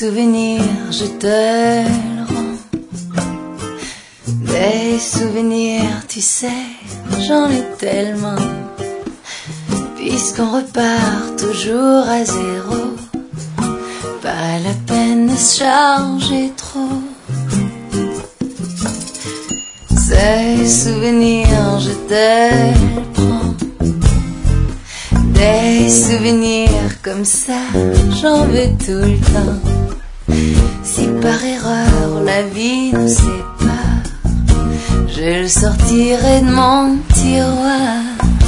souvenirs, je te le rends. Des souvenirs, tu sais, j'en ai tellement. Puisqu'on repart toujours à zéro, pas la peine de se charger trop. Ces souvenirs, je te le prends. Des souvenirs comme ça, j'en veux tout le temps. Si par erreur la vie nous sépare, je le sortirai de mon tiroir.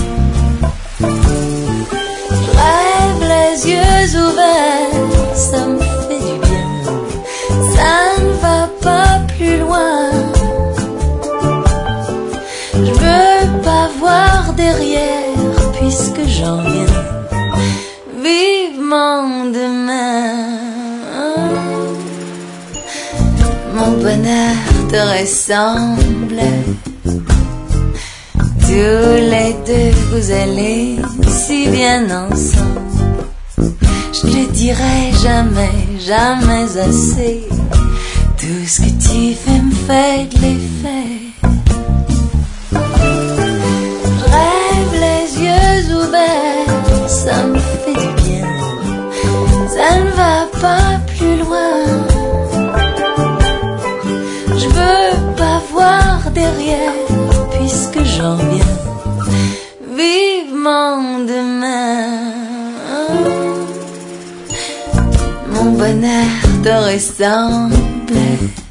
Je rêve les yeux ouverts, ça me fait du bien. Ça ne va pas plus loin. Je veux pas voir derrière, puisque j'en viens vivement demain. Mon bonheur te ressemble. Tous les deux vous allez si bien ensemble. Je te le dirai jamais, jamais assez. Tout ce que tu fais me fait de l'effet. Je rêve les yeux ouverts, ça me fait du bien. Ça ne va pas plus loin. Je veux pas voir derrière, puisque j'en viens vivement demain. Mon bonheur te ressemble.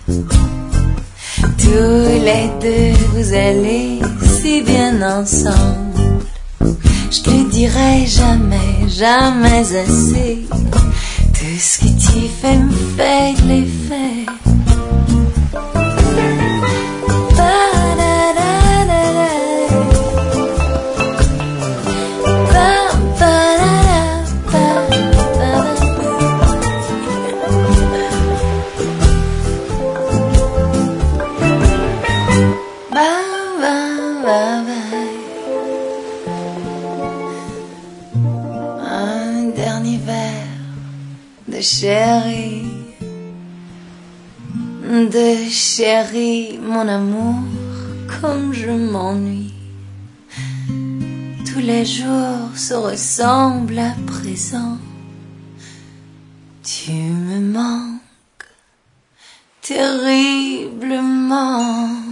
Tous les deux vous allez si bien ensemble. Je te le dirai jamais, jamais assez. Tout ce que tu fais me fait de l'effet. Un dernier verre de chéri, mon amour, comme je m'ennuie. Tous les jours se ressemblent à présent. Tu me manques terriblement.